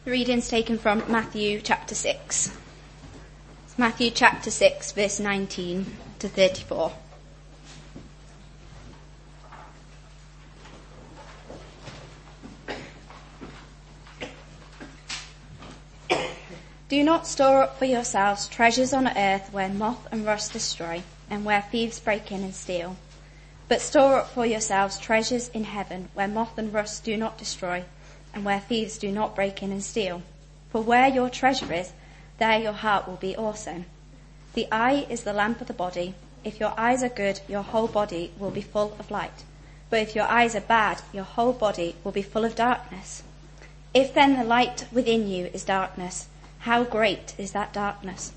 The reading's taken from Matthew chapter 6. It's Matthew chapter 6, verse 19 to 34. Do not store up for yourselves treasures on earth where moth and rust destroy and where thieves break in and steal. But store up for yourselves treasures in heaven where moth and rust do not destroy and where thieves do not break in and steal. For where your treasure is, there your heart will be also. The eye is the lamp of the body. If your eyes are good, your whole body will be full of light. But if your eyes are bad, your whole body will be full of darkness. If then the light within you is darkness, how great is that darkness?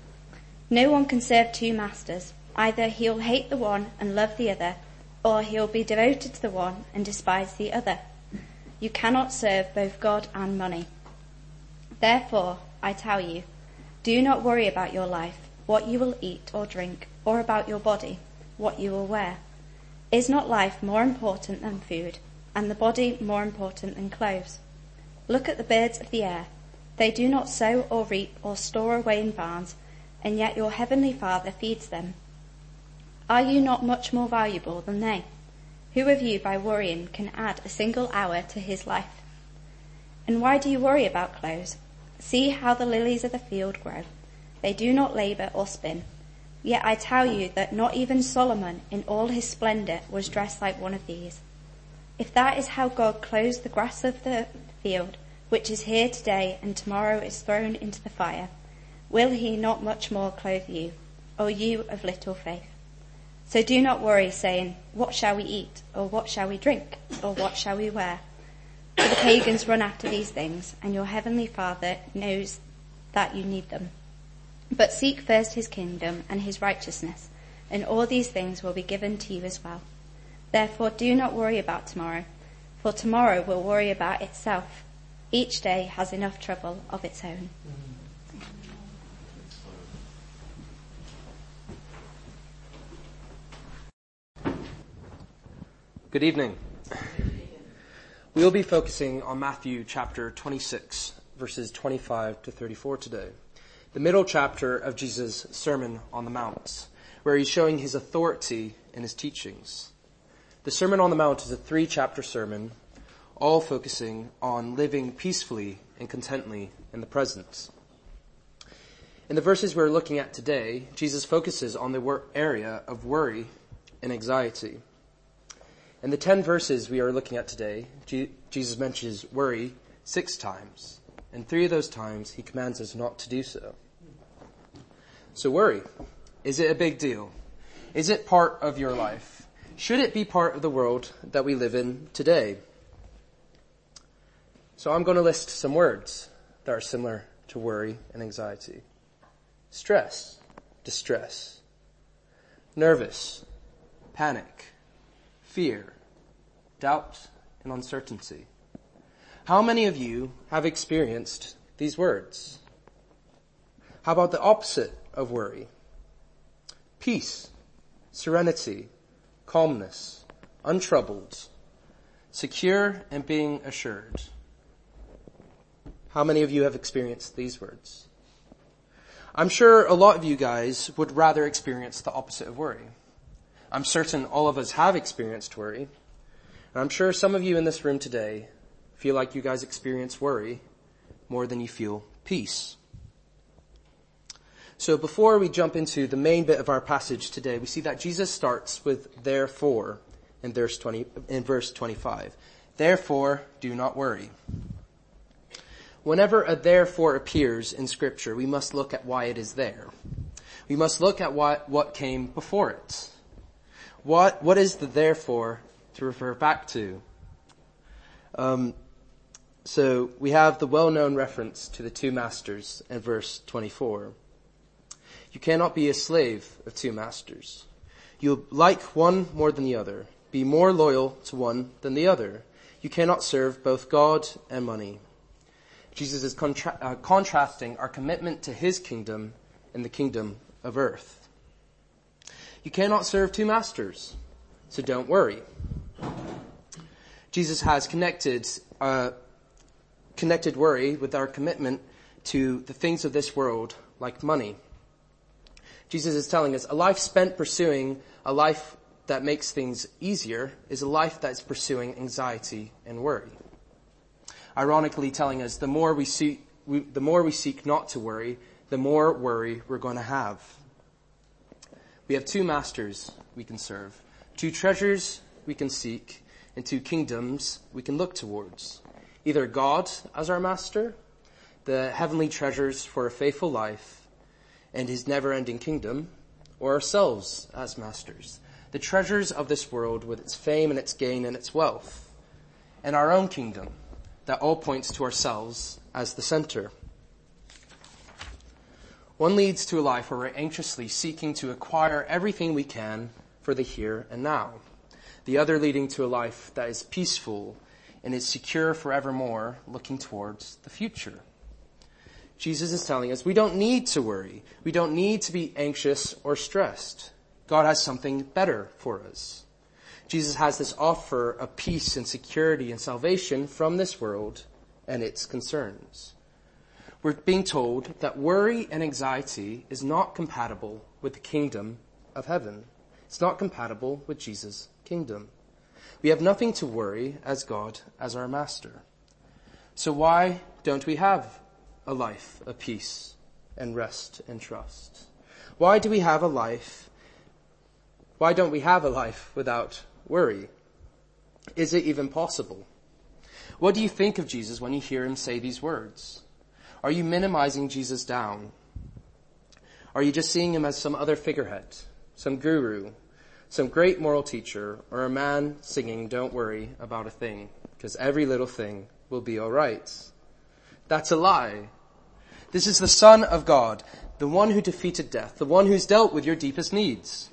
No one can serve two masters. Either he'll hate the one and love the other, or he'll be devoted to the one and despise the other. You cannot serve both God and money. Therefore, I tell you, do not worry about your life, what you will eat or drink, or about your body, what you will wear. Is not life more important than food, and the body more important than clothes? Look at the birds of the air. They do not sow or reap or store away in barns, and yet your heavenly Father feeds them. Are you not much more valuable than they? Who of you by worrying can add a single hour to his life? And why do you worry about clothes? See how the lilies of the field grow. They do not labor or spin. Yet I tell you that not even Solomon in all his splendor was dressed like one of these. If that is how God clothes the grass of the field, which is here today and tomorrow is thrown into the fire, will he not much more clothe you, O you of little faith? So do not worry, saying, what shall we eat? Or what shall we drink? Or what shall we wear? For the pagans run after these things, and your heavenly Father knows that you need them. But seek first his kingdom and his righteousness, and all these things will be given to you as well. Therefore do not worry about tomorrow, for tomorrow will worry about itself. Each day has enough trouble of its own. Good evening. We will be focusing on Matthew chapter 26, verses 25 to 34 today, the middle chapter of Jesus' Sermon on the Mount, where he's showing his authority in his teachings. The Sermon on the Mount is a 3-chapter sermon, all focusing on living peacefully and contently in the present. In the verses we're looking at today, Jesus focuses on the area of worry and anxiety. In the 10 verses we are looking at today, Jesus mentions worry 6 times, and 3 of those times he commands us not to do so. So worry, is it a big deal? Is it part of your life? Should it be part of the world that we live in today? So I'm going to list some words that are similar to worry and anxiety. Stress, distress, nervous, panic, fear, doubt, and uncertainty. How many of you have experienced these words? How about the opposite of worry? Peace, serenity, calmness, untroubled, secure, and being assured. How many of you have experienced these words? I'm sure a lot of you guys would rather experience the opposite of worry. I'm certain all of us have experienced worry. And I'm sure some of you in this room today feel like you guys experience worry more than you feel peace. So before we jump into the main bit of our passage today, we see that Jesus starts with therefore in verse 25. Therefore, do not worry. Whenever a therefore appears in Scripture, we must look at why it is there. We must look at what came before it. What is the therefore to refer back to? So we have the well-known reference to the 2 masters in verse 24. You cannot be a slave of 2 masters. You like one more than the other. Be more loyal to one than the other. You cannot serve both God and money. Jesus is contrasting our commitment to his kingdom and the kingdom of earth. You cannot serve 2 masters, so don't worry. Jesus has connected connected worry with our commitment to the things of this world, like money. Jesus is telling us a life spent pursuing a life that makes things easier is a life that is pursuing anxiety and worry. Ironically telling us the more we seek not to worry, the more worry we're going to have. We have two masters we can serve, two treasures we can seek, and two kingdoms we can look towards. Either God as our master, the heavenly treasures for a faithful life, and his never-ending kingdom, or ourselves as masters, the treasures of this world with its fame and its gain and its wealth, and our own kingdom that all points to ourselves as the center. One leads to a life where we're anxiously seeking to acquire everything we can for the here and now. The other leading to a life that is peaceful and is secure forevermore, looking towards the future. Jesus is telling us we don't need to worry. We don't need to be anxious or stressed. God has something better for us. Jesus has this offer of peace and security and salvation from this world and its concerns. We're being told that worry and anxiety is not compatible with the kingdom of heaven. It's not compatible with Jesus' kingdom. We have nothing to worry as God as our master. So why don't we have a life of peace and rest and trust? Why don't we have a life without worry? Is it even possible? What do you think of Jesus when you hear him say these words? Are you minimizing Jesus down? Are you just seeing him as some other figurehead, some guru, some great moral teacher, or a man singing, "Don't worry about a thing, because every little thing will be all right"? That's a lie. This is the Son of God, the one who defeated death, the one who's dealt with your deepest needs.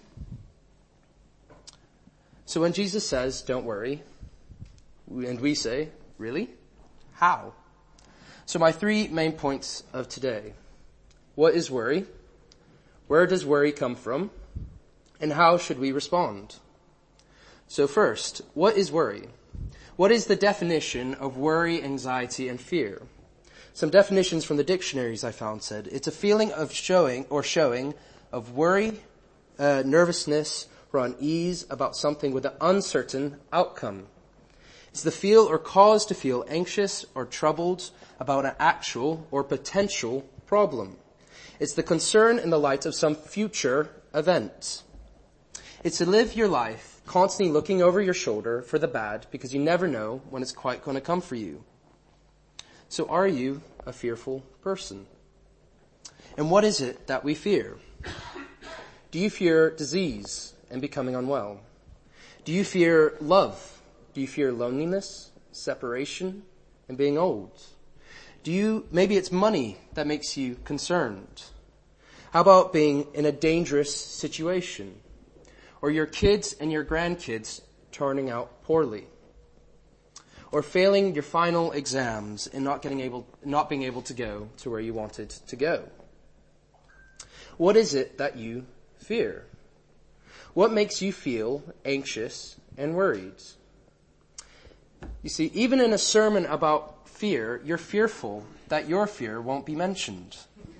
So when Jesus says, "Don't worry," and we say, "Really? How?" So my three main points of today. What is worry? Where does worry come from? And how should we respond? So first, what is worry? What is the definition of worry, anxiety, and fear? Some definitions from the dictionaries I found said, it's a feeling of showing of worry, nervousness, or unease about something with an uncertain outcome. It's the feel or cause to feel anxious or troubled about an actual or potential problem. It's the concern in the light of some future event. It's to live your life constantly looking over your shoulder for the bad because you never know when it's quite going to come for you. So are you a fearful person? And what is it that we fear? Do you fear disease and becoming unwell? Do you fear love? Do you fear loneliness, separation, and being old? Maybe it's money that makes you concerned. How about being in a dangerous situation? Or your kids and your grandkids turning out poorly? Or failing your final exams and not being able to go to where you wanted to go? What is it that you fear? What makes you feel anxious and worried? You see, even in a sermon about fear, you're fearful that your fear won't be mentioned.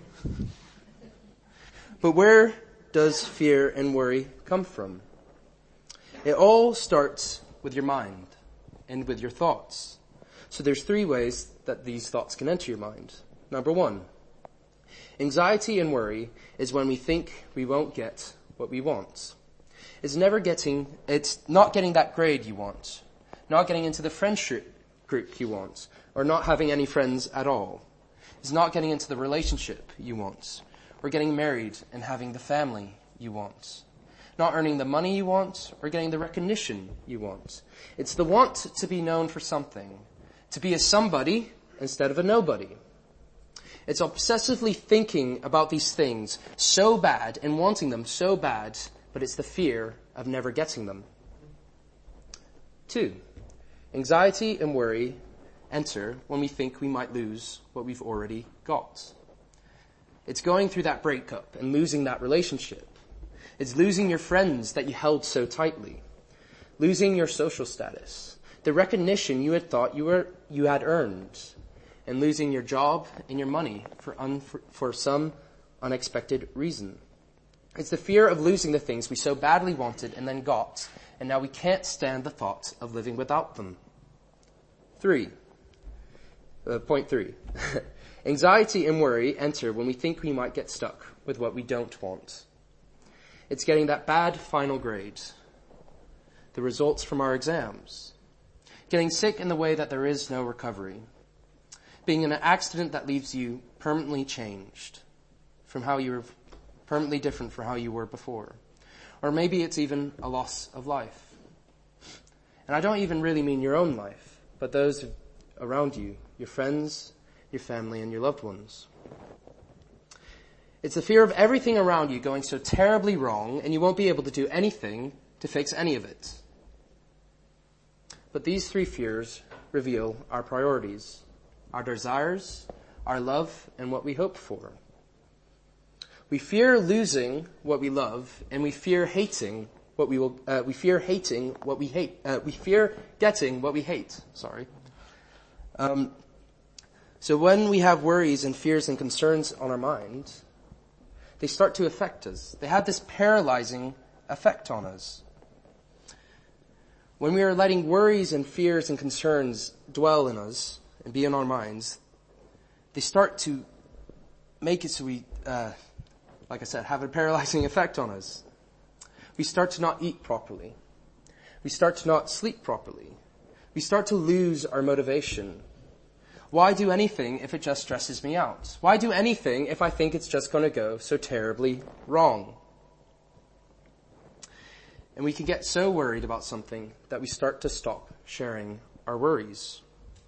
But where does fear and worry come from? It all starts with your mind and with your thoughts. So there's three ways that these thoughts can enter your mind. Number one, anxiety and worry is when we think we won't get what we want. It's not getting that grade you want, not getting into the friendship group you want, or not having any friends at all. It's not getting into the relationship you want, or getting married and having the family you want. Not earning the money you want, or getting the recognition you want. It's the want to be known for something, to be a somebody instead of a nobody. It's obsessively thinking about these things so bad and wanting them so bad, but it's the fear of never getting them. 2, anxiety and worry enter when we think we might lose what we've already got. It's going through that breakup and losing that relationship. It's losing your friends that you held so tightly. Losing your social status. The recognition you had thought you had earned. and losing your job and your money for some unexpected reason. It's the fear of losing the things we so badly wanted and then got, and now we can't stand the thought of living without them. Point 3. Anxiety and worry enter when we think we might get stuck with what we don't want. It's getting that bad final grade, the results from our exams, getting sick in the way that there is no recovery, being in an accident that leaves you permanently changed from how you were, permanently different from how you were before. Or maybe it's even a loss of life. And I don't even really mean your own life, but those around you, your friends, your family, and your loved ones. It's the fear of everything around you going so terribly wrong, and you won't be able to do anything to fix any of it. But these 3 fears reveal our priorities, our desires, our love, and what we hope for. We fear losing what we love, and we fear hating what we will. We fear hating what we hate. We fear getting what we hate. So when we have worries and fears and concerns on our mind, they start to affect us. They have this paralyzing effect on us. When we are letting worries and fears and concerns dwell in us and be in our minds, they start to make it so we, like I said, have a paralyzing effect on us. We start to not eat properly. We start to not sleep properly. We start to lose our motivation. Why do anything if it just stresses me out? Why do anything if I think it's just going to go so terribly wrong? And we can get so worried about something that we start to stop sharing our worries.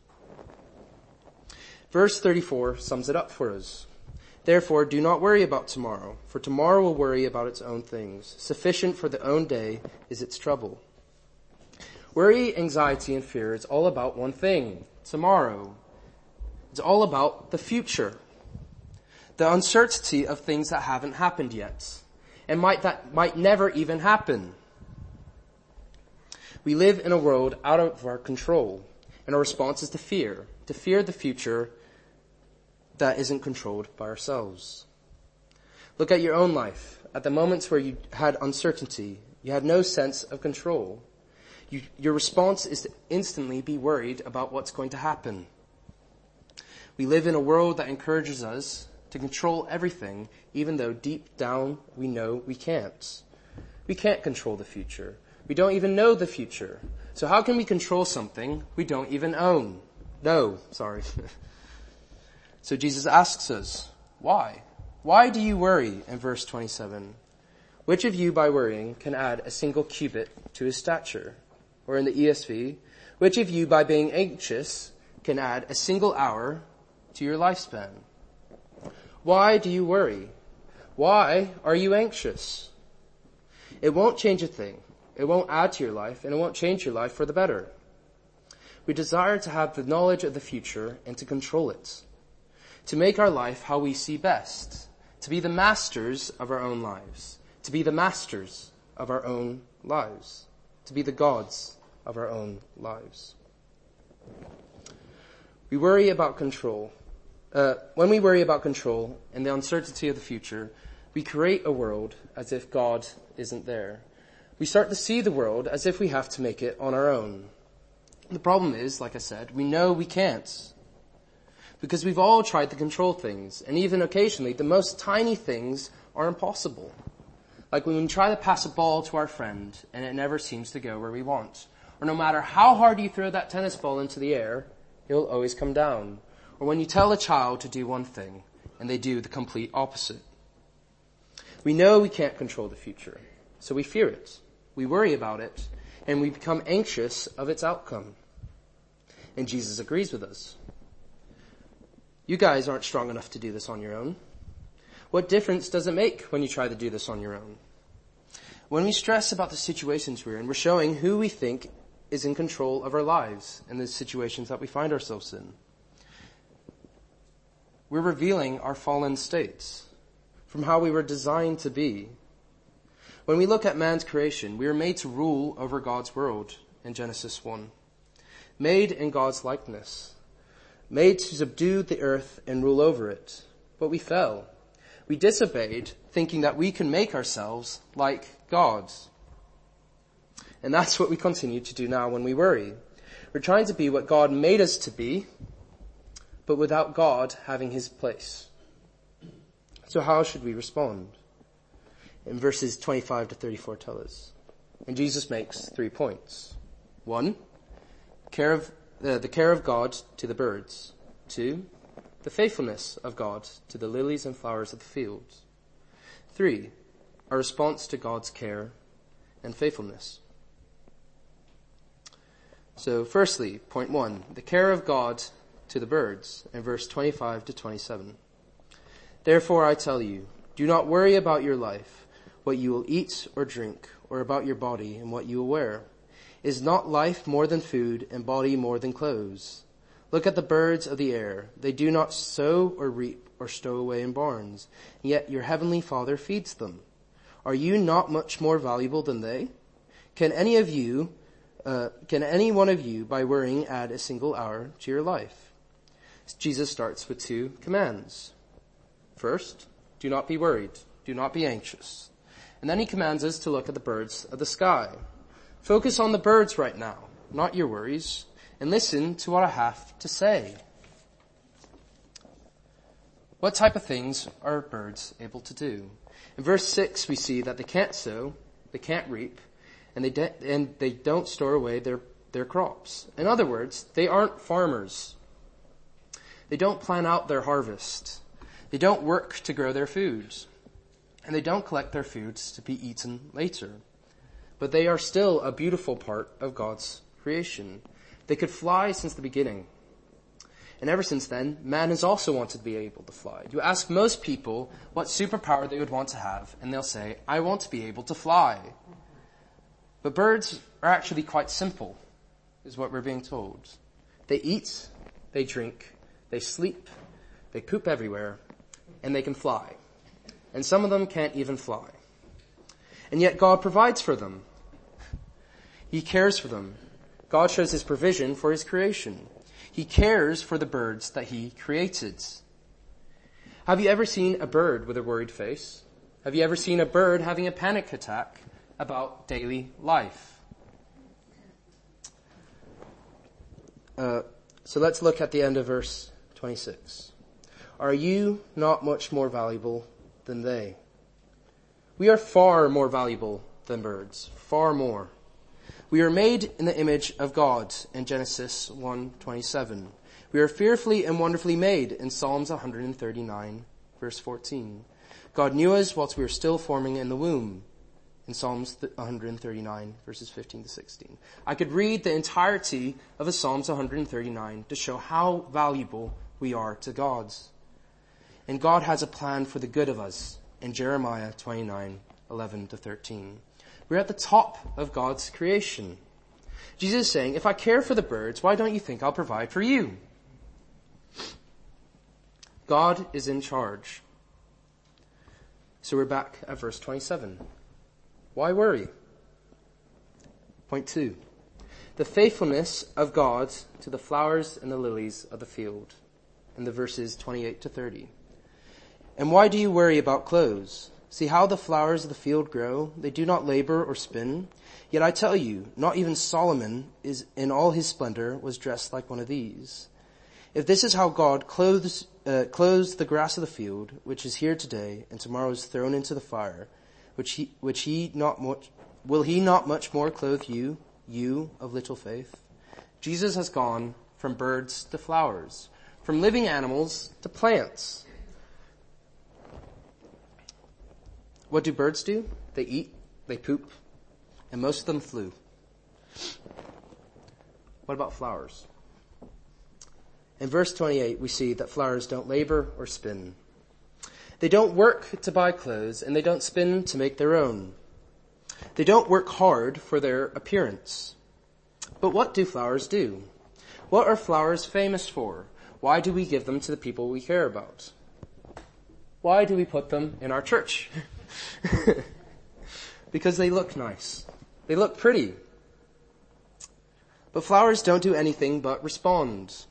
Verse 34 sums it up for us. Therefore, do not worry about tomorrow, for tomorrow will worry about its own things. Sufficient for the own day is its trouble. Worry, anxiety, and fear is all about one thing: tomorrow. It's all about the future, the uncertainty of things that haven't happened yet, and might never even happen. We live in a world out of our control, and our response is to fear the future that isn't controlled by ourselves. Look at your own life, at the moments where you had uncertainty, you had no sense of control. Your response is to instantly be worried about what's going to happen. We live in a world that encourages us to control everything, even though deep down we know we can't. We can't control the future. We don't even know the future. So how can we control something we don't even own? So Jesus asks us, why? Why do you worry? In verse 27, which of you by worrying can add a single cubit to his stature? Or in the ESV, which of you by being anxious can add a single hour to your lifespan? Why do you worry? Why are you anxious? It won't change a thing. It won't add to your life, and it won't change your life for the better. We desire to have the knowledge of the future and to control it, to make our life how we see best, to be the masters of our own lives, to be the masters of our own lives, to be the gods of our own lives. We worry about control. When we worry about control and the uncertainty of the future, we create a world as if God isn't there. We start to see the world as if we have to make it on our own. The problem is, like I said, we know we can't. Because we've all tried to control things, and even occasionally the most tiny things are impossible. Like when we try to pass a ball to our friend and it never seems to go where we want. Or no matter how hard you throw that tennis ball into the air, it'll always come down. Or when you tell a child to do one thing and they do the complete opposite. We know we can't control the future, so we fear it. We worry about it, and we become anxious of its outcome. And Jesus agrees with us. You guys aren't strong enough to do this on your own. What difference does it make when you try to do this on your own? When we stress about the situations we're in, we're showing who we think is in control of our lives and the situations that we find ourselves in. We're revealing our fallen states from how we were designed to be. When we look at man's creation, we are made to rule over God's world in Genesis 1. Made in God's likeness. made to subdue the earth and rule over it. But we fell. We disobeyed, thinking that we can make ourselves like gods. And that's what we continue to do now when we worry. We're trying to be what God made us to be, but without God having his place. So how should we respond? In verses 25 to 34 tell us. And Jesus makes 3 points. 1, the care of God to the birds. 2, the faithfulness of God to the lilies and flowers of the field. 3, our response to God's care and faithfulness. So firstly, point 1, the care of God to the birds, in verse 25 to 27. Therefore I tell you, do not worry about your life, what you will eat or drink, or about your body and what you will wear. Is not life more than food, and body more than clothes? Look at the birds of the air. They do not sow or reap or stow away in barns, yet your heavenly Father feeds them. Are you not much more valuable than they? Can any one of you, by worrying, add a single hour to your life? Jesus starts with 2 commands. First, do not be worried. Do not be anxious. And then he commands us to look at the birds of the sky. Focus on the birds right now, not your worries, and listen to what I have to say. What type of things are birds able to do? In verse 6, we see that they can't sow, they can't reap, and they don't store away their crops. In other words, they aren't farmers. They don't plan out their harvest. They don't work to grow their foods. And they don't collect their foods to be eaten later. But they are still a beautiful part of God's creation. They could fly since the beginning. And ever since then, man has also wanted to be able to fly. You ask most people what superpower they would want to have, and they'll say, I want to be able to fly. But birds are actually quite simple, is what we're being told. They eat, they drink, they sleep, they poop everywhere, and they can fly. And some of them can't even fly. And yet God provides for them. He cares for them. God shows his provision for his creation. He cares for the birds that he created. Have you ever seen a bird with a worried face? Have you ever seen a bird having a panic attack about daily life? So let's look at the end of verse 26. Are you not much more valuable than they? We are far more valuable than birds. Far more. We are made in the image of God in Genesis 1:27. We are fearfully and wonderfully made in Psalms 139 verse 14. God knew us whilst we were still forming in the womb in Psalms 139 verses 15 to 16. I could read the entirety of a Psalms 139 to show how valuable we are to God. And God has a plan for the good of us in Jeremiah 29:11 to 13. We're at the top of God's creation. Jesus is saying, if I care for the birds, why don't you think I'll provide for you? God is in charge. So we're back at verse 27. Why worry? Point 2. The faithfulness of God to the flowers and the lilies of the field. In the verses 28 to 30. And why do you worry about clothes? See how the flowers of the field grow? They do not labor or spin. Yet I tell you, not even Solomon is in all his splendor was dressed like one of these. If this is how God clothes the grass of the field, which is here today and tomorrow is thrown into the fire, will he not much more clothe you of little faith? Jesus has gone from birds to flowers, from living animals to plants. What do birds do? They eat, they poop, and most of them flew. What about flowers? In verse 28, we see that flowers don't labor or spin. They don't work to buy clothes, and they don't spin to make their own. They don't work hard for their appearance. But what do flowers do? What are flowers famous for? Why do we give them to the people we care about? Why do we put them in our church? Because they look nice. They look pretty. But flowers don't do anything but respond.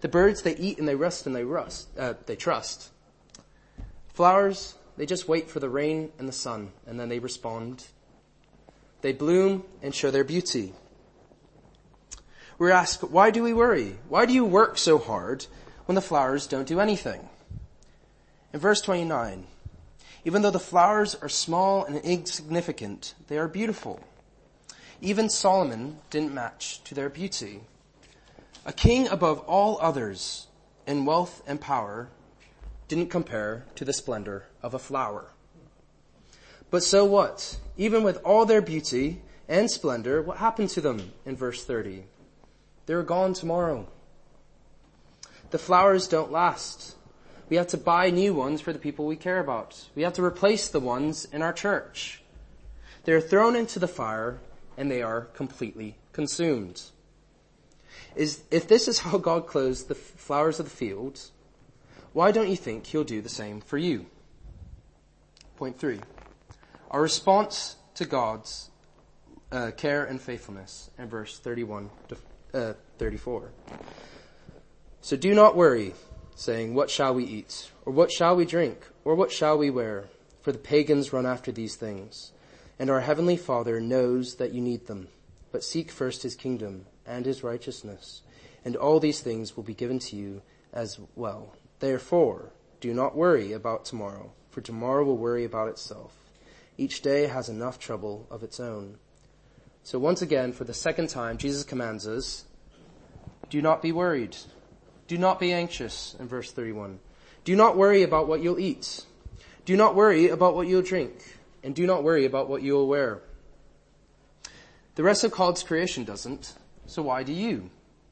The birds, they eat and they rest and they trust. Flowers, they just wait for the rain and the sun, and then they respond. They bloom and show their beauty. We're asked, why do we worry? Why do you work so hard when the flowers don't do anything? In verse 29, even though the flowers are small and insignificant, they are beautiful. Even Solomon didn't match to their beauty. A king above all others in wealth and power didn't compare to the splendor of a flower. But so what? Even with all their beauty and splendor, what happened to them in verse 30? They were gone tomorrow. The flowers don't last. We have to buy new ones for the people we care about. We have to replace the ones in our church. They are thrown into the fire and they are completely consumed. If this is how God clothes the flowers of the field, why don't you think he'll do the same for you? Point 3. Our response to God's care and faithfulness in verse 31 to 34. So do not worry, saying, what shall we eat? Or what shall we drink? Or what shall we wear? For the pagans run after these things. And our heavenly Father knows that you need them. But seek first his kingdom and his righteousness, and all these things will be given to you as well. Therefore, do not worry about tomorrow, for tomorrow will worry about itself. Each day has enough trouble of its own. So once again, for the second time, Jesus commands us, do not be worried. Do not be anxious, in verse 31. Do not worry about what you'll eat. Do not worry about what you'll drink. And do not worry about what you'll wear. The rest of God's creation doesn't, so why do you?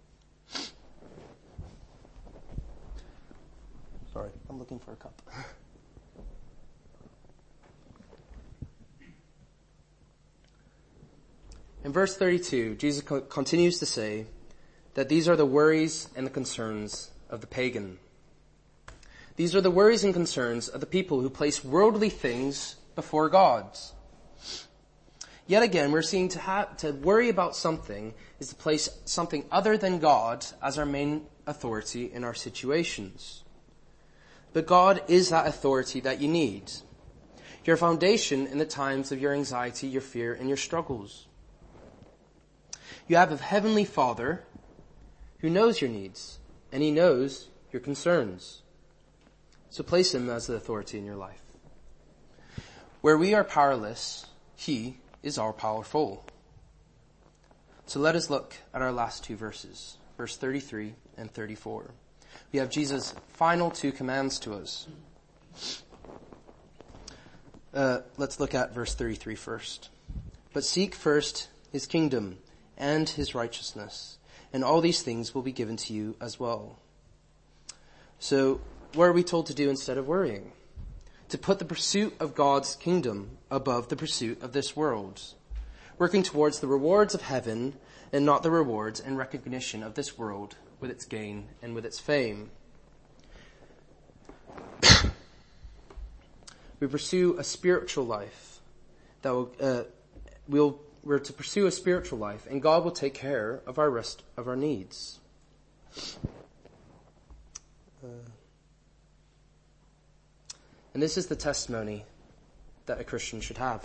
Sorry, I'm looking for a cup. In verse 32, Jesus continues to say that these are the worries and the concerns of the pagan. These are the worries and concerns of the people who place worldly things before God's. Yet again, we're seeing to worry about something is to place something other than God as our main authority in our situations. But God is that authority that you need. Your foundation in the times of your anxiety, your fear, and your struggles. You have a heavenly Father who knows your needs, and he knows your concerns. So place him as the authority in your life. Where we are powerless, he is all powerful. So let us look at our last two verses, verse 33 and 34. We have Jesus' final two commands to us. Let's look at verse 33 first. But seek first his kingdom and his righteousness, and all these things will be given to you as well. So, what are we told to do instead of worrying? To put the pursuit of God's kingdom above the pursuit of this world, working towards the rewards of heaven and not the rewards and recognition of this world with its gain and with its fame. We pursue a spiritual life that we're to pursue a spiritual life, and God will take care of our rest of our needs. And this is the testimony that a Christian should have.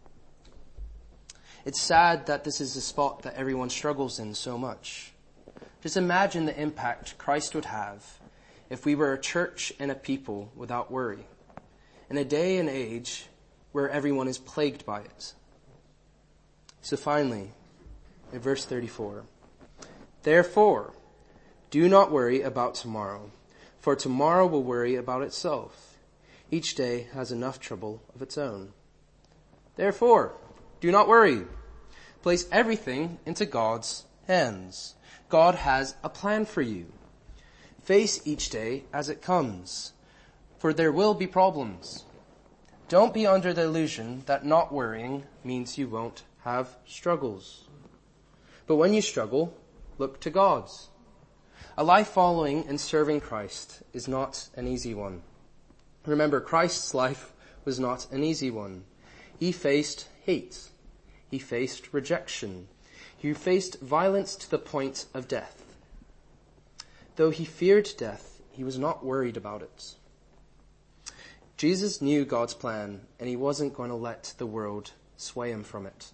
It's sad that this is a spot that everyone struggles in so much. Just imagine the impact Christ would have if we were a church and a people without worry, in a day and age where everyone is plagued by it. So finally, in verse 34, therefore, do not worry about tomorrow, for tomorrow will worry about itself. Each day has enough trouble of its own. Therefore, do not worry. Place everything into God's hands. God has a plan for you. Face each day as it comes, for there will be problems. Don't be under the illusion that not worrying means you won't have struggles. But when you struggle, look to God's. A life following and serving Christ is not an easy one. Remember, Christ's life was not an easy one. He faced hate. He faced rejection. He faced violence to the point of death. Though he feared death, he was not worried about it. Jesus knew God's plan, and he wasn't going to let the world sway him from it.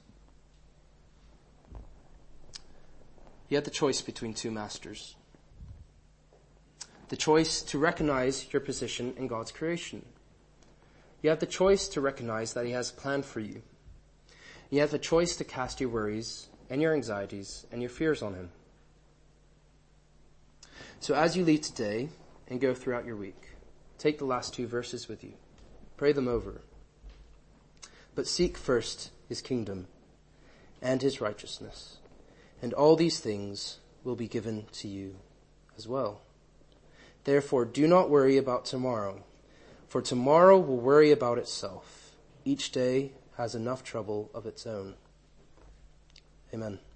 He had the choice between two masters. The choice to recognize your position in God's creation. You have the choice to recognize that he has a plan for you. You have the choice to cast your worries and your anxieties and your fears on him. So as you leave today and go throughout your week, take the last 2 verses with you. Pray them over. But seek first his kingdom and his righteousness, and all these things will be given to you as well. Therefore, do not worry about tomorrow, for tomorrow will worry about itself. Each day has enough trouble of its own. Amen.